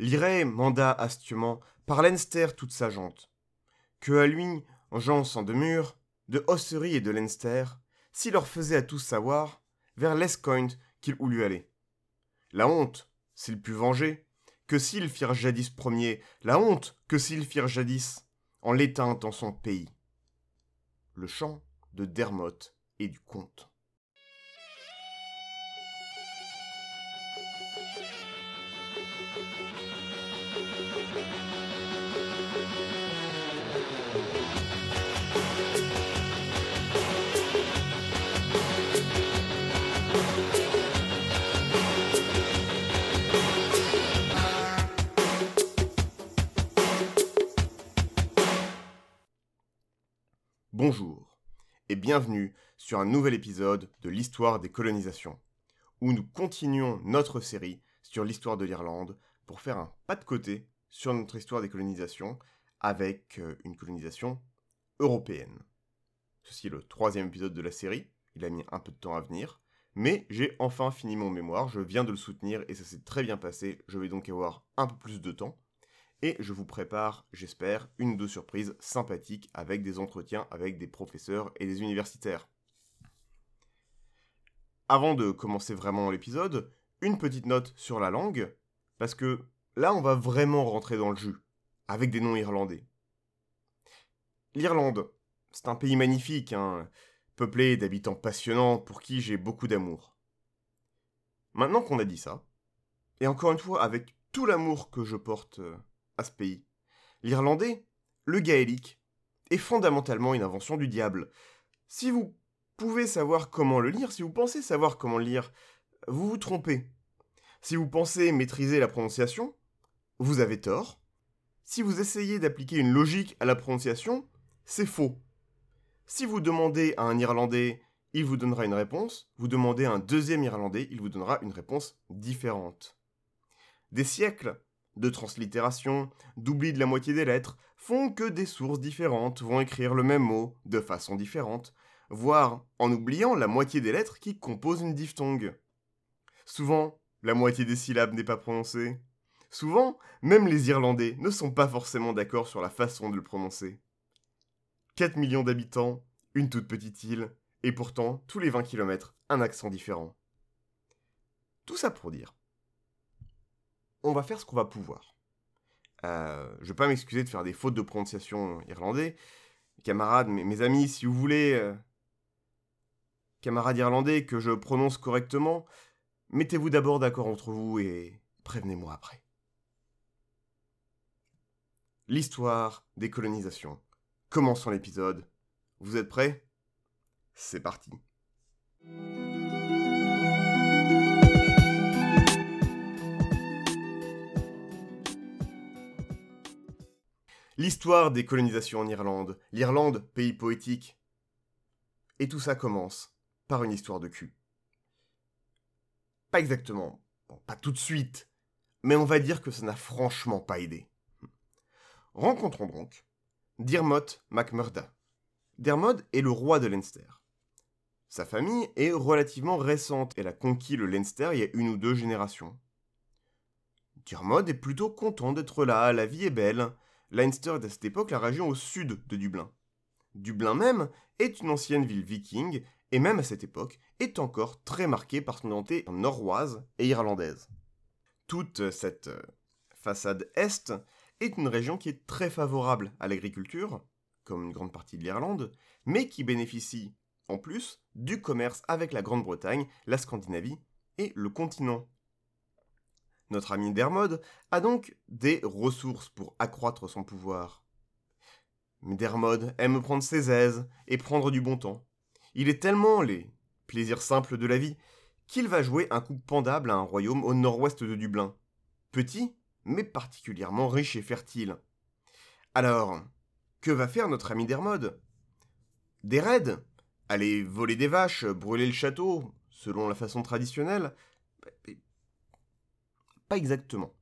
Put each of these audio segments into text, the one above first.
L'Irée manda hastement par Leinster toute sa gente, que à lui, gens sans demeure, de Ossory et de Leinster, s'il leur faisait à tous savoir, vers l'Escoint qu'il voulut aller. La honte, s'ils put venger, que s'ils firent jadis premier, la honte, que s'ils firent jadis, en l'éteint en son pays. Le chant de Dermot et du comte. Bonjour et bienvenue sur un nouvel épisode de l'histoire des colonisations, où nous continuons notre série sur l'histoire de l'Irlande pour faire un pas de côté sur notre histoire des colonisations avec une colonisation européenne. Ceci est le 3e épisode de la série, il a mis un peu de temps à venir, mais j'ai enfin fini mon mémoire, je viens de le soutenir et ça s'est très bien passé, je vais donc avoir un peu plus de temps. Et je vous prépare, j'espère, une ou deux surprises sympathiques avec des entretiens avec des professeurs et des universitaires. Avant de commencer vraiment l'épisode, une petite note sur la langue, parce que là on va vraiment rentrer dans le jus, avec des noms irlandais. L'Irlande, c'est un pays magnifique, peuplé d'habitants passionnants pour qui j'ai beaucoup d'amour. Maintenant qu'on a dit ça, et encore une fois avec tout l'amour que je porte à ce pays, l'irlandais, le gaélique, est fondamentalement une invention du diable. Si vous pouvez savoir comment le lire, si vous pensez savoir comment le lire, vous vous trompez. Si vous pensez maîtriser la prononciation, vous avez tort. Si vous essayez d'appliquer une logique à la prononciation, c'est faux. Si vous demandez à un Irlandais, il vous donnera une réponse. Vous demandez à un deuxième Irlandais, il vous donnera une réponse différente. Des siècles de translittération, d'oubli de la moitié des lettres, font que des sources différentes vont écrire le même mot de façon différente, voire en oubliant la moitié des lettres qui composent une diphtongue. Souvent, la moitié des syllabes n'est pas prononcée. Souvent, même les Irlandais ne sont pas forcément d'accord sur la façon de le prononcer. 4 millions d'habitants, une toute petite île, et pourtant, tous les 20 km, un accent différent. Tout ça pour dire, on va faire ce qu'on va pouvoir. Je vais pas m'excuser de faire des fautes de prononciation irlandais. Camarades, mes amis, si vous voulez, camarades irlandais, que je prononce correctement, mettez-vous d'abord d'accord entre vous et prévenez-moi après. L'histoire des colonisations. Commençons l'épisode. Vous êtes prêts ? C'est parti. L'histoire des colonisations en Irlande. L'Irlande, pays poétique. Et tout ça commence par une histoire de cul. Pas exactement. Bon, pas tout de suite. Mais on va dire que ça n'a franchement pas aidé. Rencontrons donc Diarmot MacMurda. Diarmot est le roi de Leinster. Sa famille est relativement récente. Elle a conquis le Leinster il y a 1 ou 2 générations. Diarmot est plutôt content d'être là, la vie est belle. Leinster est à cette époque la région au sud de Dublin. Dublin même est une ancienne ville viking, et même à cette époque est encore très marquée par son identité norroise et irlandaise. Toute cette façade est est une région qui est très favorable à l'agriculture, comme une grande partie de l'Irlande, mais qui bénéficie en plus du commerce avec la Grande-Bretagne, la Scandinavie et le continent. Notre ami Dermot a donc des ressources pour accroître son pouvoir. Mais Dermot aime prendre ses aises et prendre du bon temps. Il est tellement les plaisirs simples de la vie qu'il va jouer un coup pendable à un royaume au nord-ouest de Dublin. Petit, mais particulièrement riche et fertile. Alors, que va faire notre ami Dermot ? Des raids ? Aller voler des vaches, brûler le château, selon la façon traditionnelle ? Pas exactement.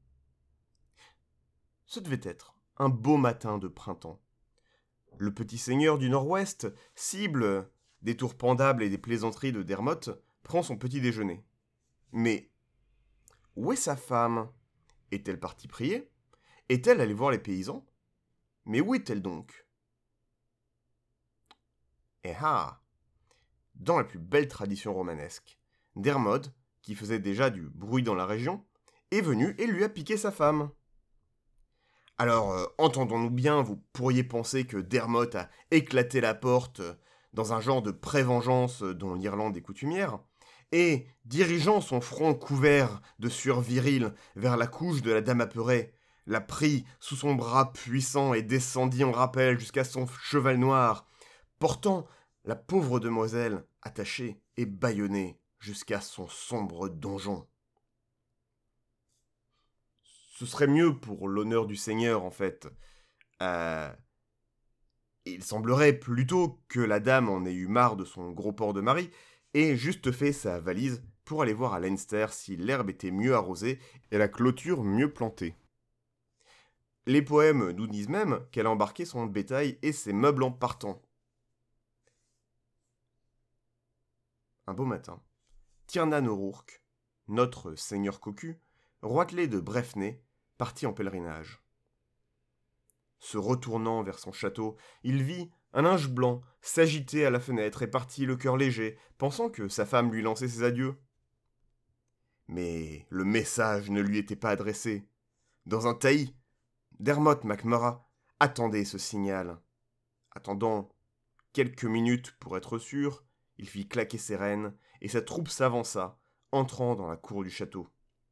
Ce devait être un beau matin de printemps. Le petit seigneur du Nord-Ouest, cible des tours pendables et des plaisanteries de Dermot, prend son petit déjeuner. Mais où est sa femme ? Est-elle partie prier? Est-elle allée voir les paysans? Mais où est-elle donc? Eh ah! Dans la plus belle tradition romanesque, Dermot, qui faisait déjà du bruit dans la région, est venu et lui a piqué sa femme. Alors, entendons-nous bien, vous pourriez penser que Dermot a éclaté la porte dans un genre de prévengeance dont l'Irlande est coutumière, et, dirigeant son front couvert de sueur virile vers la couche de la dame apeurée, la prit sous son bras puissant et descendit en rappel jusqu'à son cheval noir, portant la pauvre demoiselle attachée et bâillonnée jusqu'à son sombre donjon. Ce serait mieux pour l'honneur du Seigneur, en fait. Euh, il semblerait plutôt que la dame en ait eu marre de son gros porc de mari et juste fait sa valise pour aller voir à Leinster si l'herbe était mieux arrosée et la clôture mieux plantée. Les poèmes nous disent même qu'elle a embarqué son bétail et ses meubles en partant. Un beau matin, Tiernan O'Rourke, notre seigneur cocu, roitelet de Breffney, partit en pèlerinage. Se retournant vers son château, il vit un linge blanc s'agiter à la fenêtre et partit le cœur léger, pensant que sa femme lui lançait ses adieux. Mais le message ne lui était pas adressé. Dans un taillis, Dermot MacMurrough attendait ce signal. Attendant quelques minutes pour être sûr, il fit claquer ses rênes et sa troupe s'avança, entrant dans la cour du château.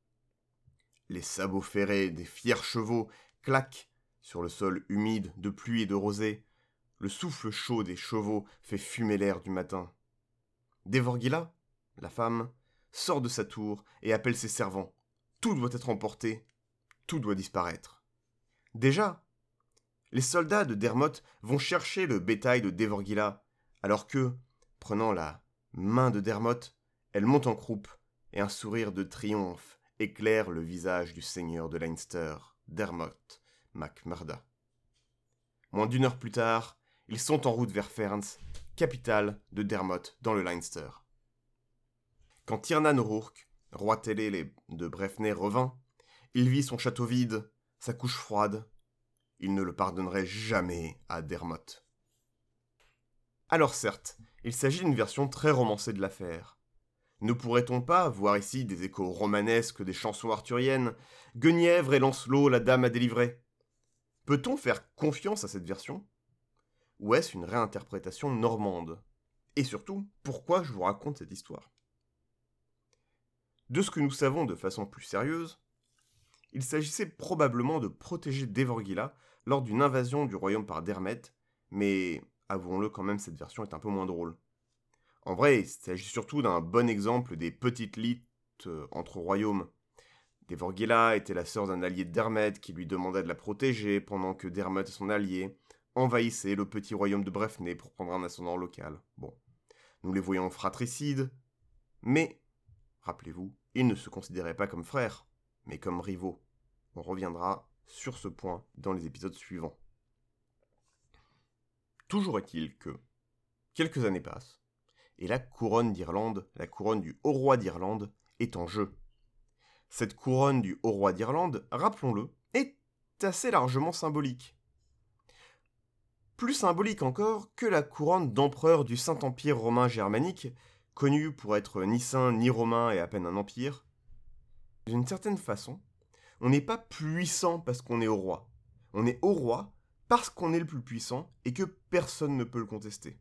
Les sabots ferrés des fiers chevaux claquent sur le sol humide de pluie et de rosée. Le souffle chaud des chevaux fait fumer l'air du matin. Devorgilla, la femme, sort de sa tour et appelle ses servants. Tout doit être emporté, tout doit disparaître. Déjà, les soldats de Dermot vont chercher le bétail de Devorgilla, alors que, prenant la main de Dermot, elle monte en croupe et un sourire de triomphe éclaire le visage du seigneur de Leinster, Dermot MacMurrough. Moins d'une heure plus tard, ils sont en route vers Ferns, capitale de Dermot dans le Leinster. Quand Tiernan O'Rourke, roi télé de Breffney, revint, il vit son château vide, sa couche froide. Il ne le pardonnerait jamais à Dermot. Alors certes, il s'agit d'une version très romancée de l'affaire. Ne pourrait-on pas voir ici des échos romanesques des chansons arthuriennes, Guenièvre et Lancelot, la dame à délivrer? Peut-on faire confiance à cette version? Ou est-ce une réinterprétation normande? Et surtout, pourquoi je vous raconte cette histoire? De ce que nous savons de façon plus sérieuse, il s'agissait probablement de protéger Devorgilla lors d'une invasion du royaume par Dermot, mais avouons-le quand même, cette version est un peu moins drôle. En vrai, il s'agit surtout d'un bon exemple des petites lites entre royaumes. Devorgilla était la sœur d'un allié de Dermot qui lui demanda de la protéger pendant que Dermot et son allié envahissaient le petit royaume de Breffney pour prendre un ascendant local. Bon, nous les voyons fratricides, mais, rappelez-vous, ils ne se considéraient pas comme frères, mais comme rivaux. On reviendra sur ce point dans les épisodes suivants. Toujours est-il que quelques années passent, et la couronne d'Irlande, la couronne du haut roi d'Irlande, est en jeu. Cette couronne du haut roi d'Irlande, rappelons-le, est assez largement symbolique. Plus symbolique encore que la couronne d'empereur du Saint-Empire romain germanique, connu pour être ni saint ni romain et à peine un empire. D'une certaine façon, on n'est pas puissant parce qu'on est au roi. On est au roi parce qu'on est le plus puissant et que personne ne peut le contester.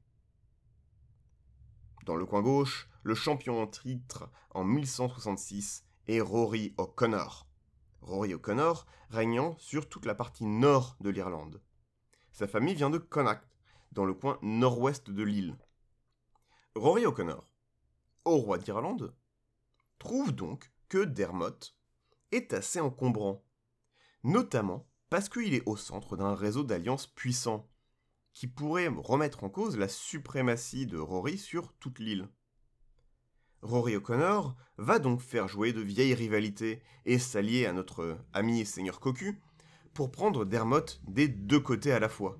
Dans le coin gauche, le champion en titre en 1166 est Rory O'Connor. Rory O'Connor régnant sur toute la partie nord de l'Irlande. Sa famille vient de Connacht, dans le coin nord-ouest de l'île. Rory O'Connor, au roi d'Irlande, trouve donc que Dermot est assez encombrant, notamment parce qu'il est au centre d'un réseau d'alliances puissant, qui pourrait remettre en cause la suprématie de Rory sur toute l'île. Rory O'Connor va donc faire jouer de vieilles rivalités et s'allier à notre ami et seigneur cocu pour prendre Dermot des deux côtés à la fois.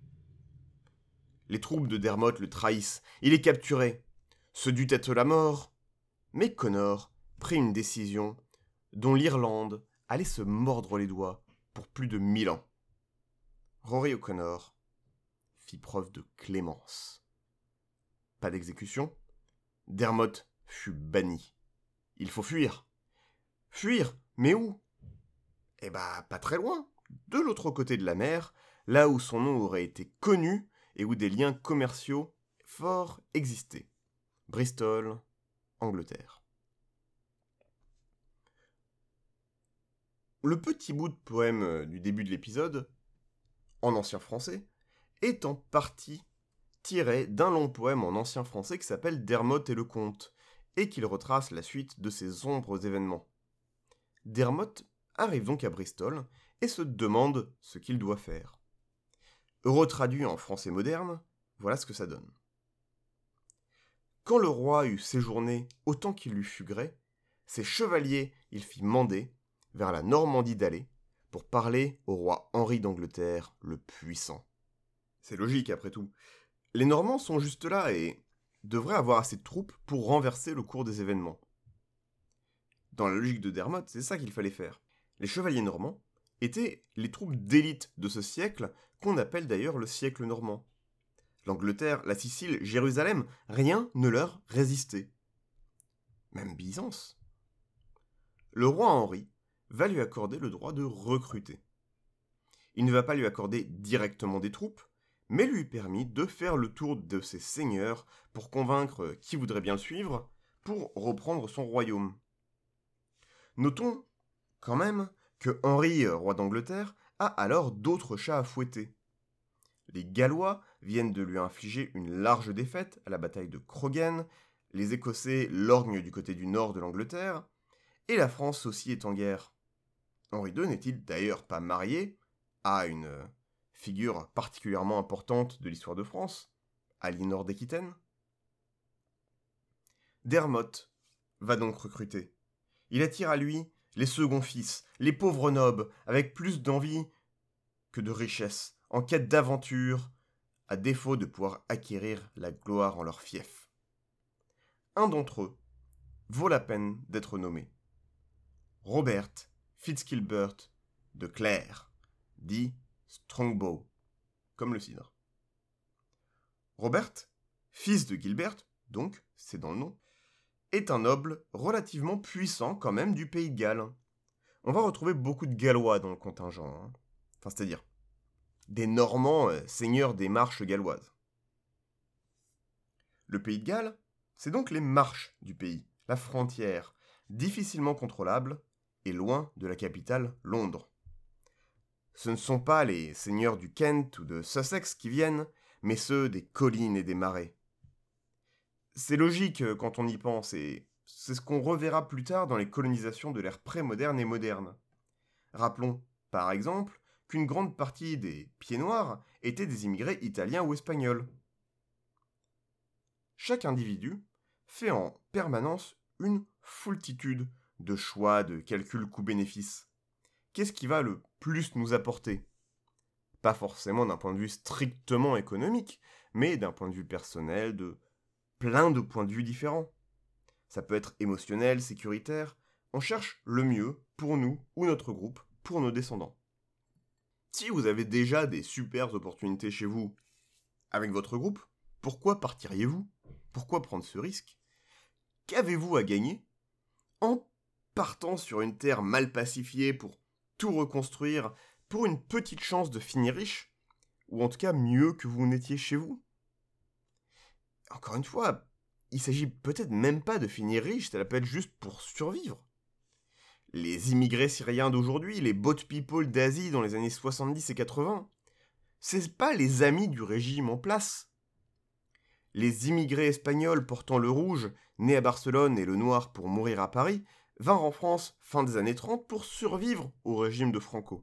Les troupes de Dermot le trahissent, il est capturé. Ce dut être la mort, mais Connor prit une décision dont l'Irlande allaient se mordre les doigts pour plus de 1000 ans. Rory O'Connor fit preuve de clémence. Pas d'exécution. Dermot fut banni. Il faut fuir. Fuir, mais où ? Eh bah, pas très loin, de l'autre côté de la mer, là où son nom aurait été connu et où des liens commerciaux forts existaient. Bristol, Angleterre. Le petit bout de poème du début de l'épisode, en ancien français, est en partie tiré d'un long poème en ancien français qui s'appelle Dermot et le Comte, et qu'il retrace la suite de ces sombres événements. Dermot arrive donc à Bristol et se demande ce qu'il doit faire. Retraduit en français moderne, voilà ce que ça donne. Quand le roi eut séjourné autant qu'il lui fut gré, ses chevaliers il fit mander vers la Normandie d'aller pour parler au roi Henri d'Angleterre le puissant. C'est logique après tout. Les Normands sont juste là et devraient avoir assez de troupes pour renverser le cours des événements. Dans la logique de Dermot, c'est ça qu'il fallait faire. Les chevaliers normands étaient les troupes d'élite de ce siècle, qu'on appelle d'ailleurs le siècle normand. L'Angleterre, la Sicile, Jérusalem, rien ne leur résistait. Même Byzance. Le roi Henri va lui accorder le droit de recruter. Il ne va pas lui accorder directement des troupes, mais lui permit de faire le tour de ses seigneurs pour convaincre qui voudrait bien le suivre pour reprendre son royaume. Notons quand même que Henri, roi d'Angleterre, a alors d'autres chats à fouetter. Les Gallois viennent de lui infliger une large défaite à la bataille de Croghan, les Écossais lorgnent du côté du nord de l'Angleterre, et la France aussi est en guerre. Henri II n'est-il d'ailleurs pas marié à une figure particulièrement importante de l'histoire de France, Aliénor d'Aquitaine ? Dermot va donc recruter. Il attire à lui les seconds fils, les pauvres nobles, avec plus d'envie que de richesse, en quête d'aventure, à défaut de pouvoir acquérir la gloire en leur fief. Un d'entre eux vaut la peine d'être nommé. Robert Fitzgilbert de Clare, dit Strongbow, comme le cidre. Robert, fils de Gilbert, donc, c'est dans le nom, est un noble relativement puissant quand même du pays de Galles. On va retrouver beaucoup de Gallois dans le contingent, Enfin, c'est-à-dire des Normands seigneurs des marches galloises. Le pays de Galles, c'est donc les marches du pays, la frontière, difficilement contrôlable et loin de la capitale, Londres. Ce ne sont pas les seigneurs du Kent ou de Sussex qui viennent, mais ceux des collines et des marais. C'est logique quand on y pense, et c'est ce qu'on reverra plus tard dans les colonisations de l'ère pré-moderne et moderne. Rappelons, par exemple, qu'une grande partie des Pieds-Noirs étaient des immigrés italiens ou espagnols. Chaque individu fait en permanence une foultitude de choix, de calculs coût-bénéfice. Qu'est-ce qui va le plus nous apporter ? Pas forcément d'un point de vue strictement économique, mais d'un point de vue personnel, de plein de points de vue différents. Ça peut être émotionnel, sécuritaire. On cherche le mieux pour nous ou notre groupe, pour nos descendants. Si vous avez déjà des super opportunités chez vous avec votre groupe, pourquoi partiriez-vous ? Pourquoi prendre ce risque ? Qu'avez-vous à gagner en partant sur une terre mal pacifiée pour tout reconstruire, pour une petite chance de finir riche, ou en tout cas mieux que vous n'étiez chez vous ? Encore une fois, il s'agit peut-être même pas de finir riche, ça peut être juste pour survivre. Les immigrés syriens d'aujourd'hui, les boat people d'Asie dans les années 70 et 80, c'est pas les amis du régime en place. Les immigrés espagnols portant le rouge, nés à Barcelone et le noir pour mourir à Paris, vinrent en France fin des années 30 pour survivre au régime de Franco.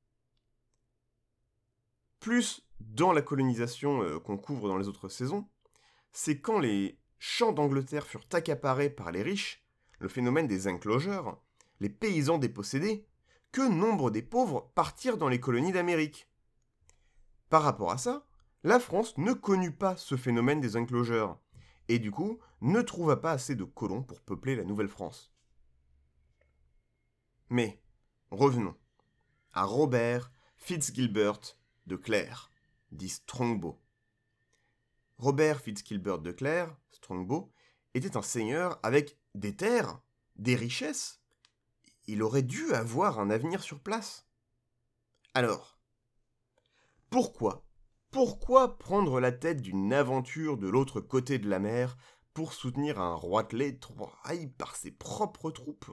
Plus dans la colonisation qu'on couvre dans les autres saisons, c'est quand les champs d'Angleterre furent accaparés par les riches, le phénomène des enclosures, les paysans dépossédés, que nombre des pauvres partirent dans les colonies d'Amérique. Par rapport à ça, la France ne connut pas ce phénomène des enclosures, et du coup ne trouva pas assez de colons pour peupler la Nouvelle-France. Mais revenons à Robert Fitzgilbert de Clare, dit Strongbow. Robert Fitzgilbert de Clare, Strongbow, était un seigneur avec des terres, des richesses. Il aurait dû avoir un avenir sur place. Alors, pourquoi prendre la tête d'une aventure de l'autre côté de la mer pour soutenir un roitelet trahi par ses propres troupes?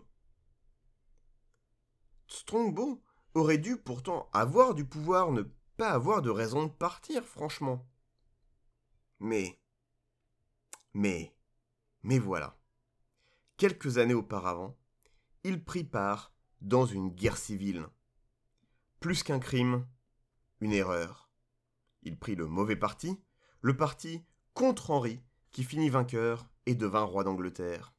Strongbow aurait dû pourtant avoir du pouvoir, ne pas avoir de raison de partir, franchement. Mais voilà. Quelques années auparavant, il prit part dans une guerre civile. Plus qu'un crime, une erreur. Il prit le mauvais parti, le parti contre Henri, qui finit vainqueur et devint roi d'Angleterre.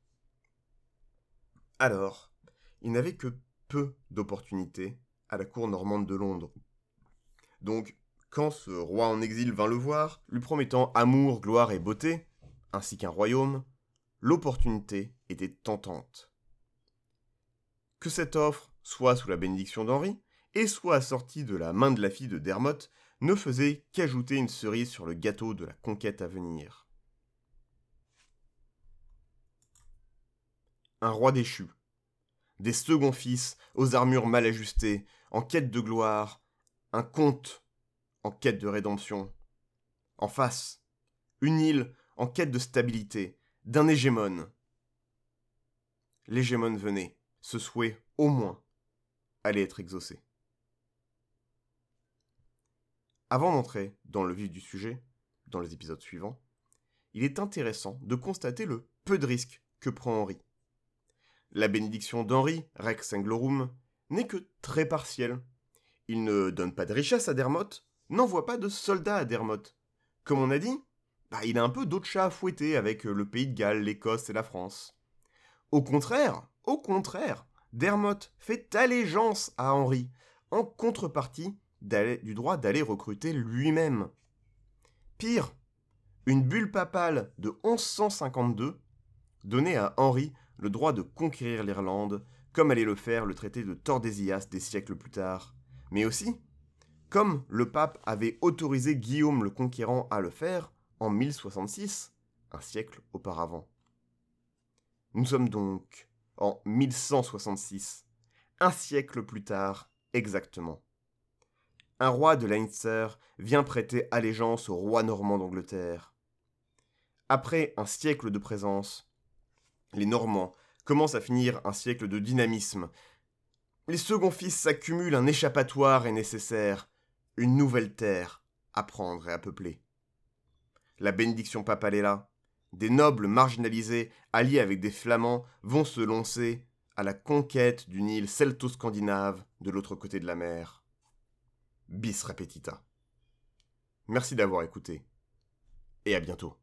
Alors, il n'avait que peu d'opportunités à la cour normande de Londres. Donc, quand ce roi en exil vint le voir, lui promettant amour, gloire et beauté, ainsi qu'un royaume, l'opportunité était tentante. Que cette offre soit sous la bénédiction d'Henri, et soit assortie de la main de la fille de Dermot, ne faisait qu'ajouter une cerise sur le gâteau de la conquête à venir. Un roi déchu, des seconds fils aux armures mal ajustées, en quête de gloire, un comte en quête de rédemption. En face, une île en quête de stabilité, d'un hégémone. L'hégémone venait, ce souhait, au moins, allait être exaucé. Avant d'entrer dans le vif du sujet, dans les épisodes suivants, il est intéressant de constater le peu de risques que prend Henri. La bénédiction d'Henri, Rex Anglorum, n'est que très partielle. Il ne donne pas de richesse à Dermot, n'envoie pas de soldats à Dermot. Comme on a dit, il a un peu d'autres chats à fouetter avec le pays de Galles, l'Écosse et la France. Au contraire, Dermot fait allégeance à Henri, en contrepartie du droit d'aller recruter lui-même. Pire, une bulle papale de 1152 donnait à Henri le droit de conquérir l'Irlande, comme allait le faire le traité de Tordesillas des siècles plus tard, mais aussi, comme le pape avait autorisé Guillaume le Conquérant à le faire en 1066, un siècle auparavant. Nous sommes donc en 1166, un siècle plus tard exactement. Un roi de Leinster vient prêter allégeance au roi normand d'Angleterre. Après un siècle de présence, les Normands commencent à finir un siècle de dynamisme. Les seconds fils s'accumulent, un échappatoire est nécessaire, une nouvelle terre à prendre et à peupler. La bénédiction papale est là. Des nobles marginalisés, alliés avec des Flamands, vont se lancer à la conquête d'une île celto-scandinave de l'autre côté de la mer. Bis repetita. Merci d'avoir écouté, et à bientôt.